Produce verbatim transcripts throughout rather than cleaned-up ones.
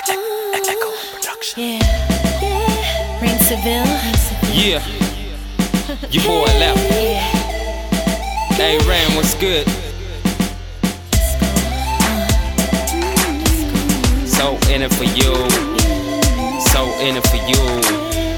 Echo Production. Yeah, yeah. Rain Seville. Yeah, your boy left. Yeah. Hey, Rain, what's good? So in it for you, so in it for you.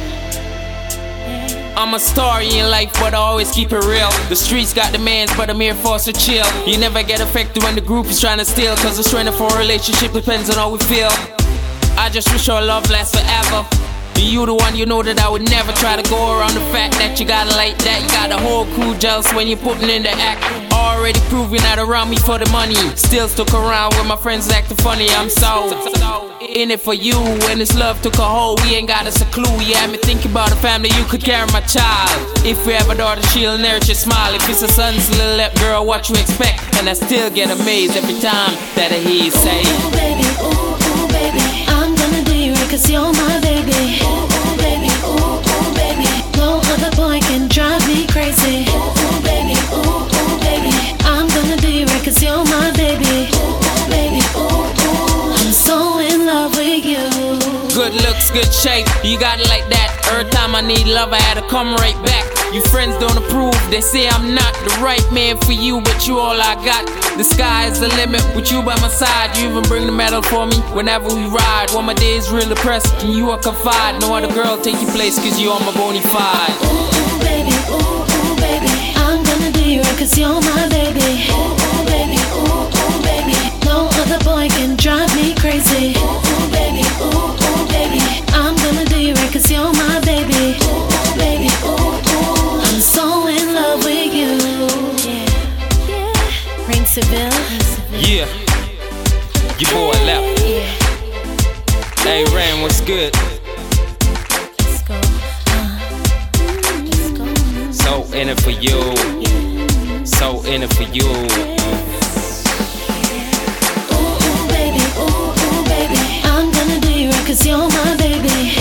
I'm a star in life, but I always keep it real. The streets got demands, but I'm here for us to chill. You never get affected when the group is trying to steal, cause the strength of a relationship depends on how we feel. I just wish our love lasts forever. You the one, you know that I would never try to go around the fact that you got it like that. You got the whole crew jealous when you're putting in the act. Already proving that around me for the money. Still stuck around with my friends acting funny. I'm so in it for you. When this love took a hold, we ain't got us a clue. You had me thinking about a family, you could carry my child. If we have a daughter, she'll nourish your smile. If it's a son, it's a little left girl, what you expect? And I still get amazed every time that I hear you say, Ooh, baby, ooh, ooh, baby, I'm gonna do you right, cause you're my baby. Ooh, ooh, baby, ooh, ooh, baby, no other boy can drive me crazy. Ooh, ooh, baby, ooh, ooh, baby, I'm gonna do you right, cause you're my baby. Ooh, ooh, baby, ooh, ooh, I'm so in love with you. good looks, good shape, you got it like that. Every time I need love, I had to come right back. You friends don't approve, they say I'm not the right man for you, but you all I got. The sky is the limit with you by my side. You even bring the medal for me whenever we ride. When my days real depressed and you are confide, no other girl take your place, cause you are my bona fide. Ooh, ooh, baby, ooh, ooh, baby, I'm gonna do you right, cause you're my baby. Ooh, ooh, baby, ooh, ooh, baby, no other boy can drive me crazy. Ooh, ooh, baby, ooh, ooh, baby, I'm gonna do you right, cause you're my baby. Ooh, ooh, baby, ooh, ooh, I'm so in love with you. Yeah, yeah. Rain Seville. Yeah, your boy left. Yeah. Hey, Rain, what's good? Let's go. Uh, let's go. So in it for you, so in it for you. Ooh, ooh, baby, ooh, ooh, baby, I'm gonna do you right, cause you're my baby.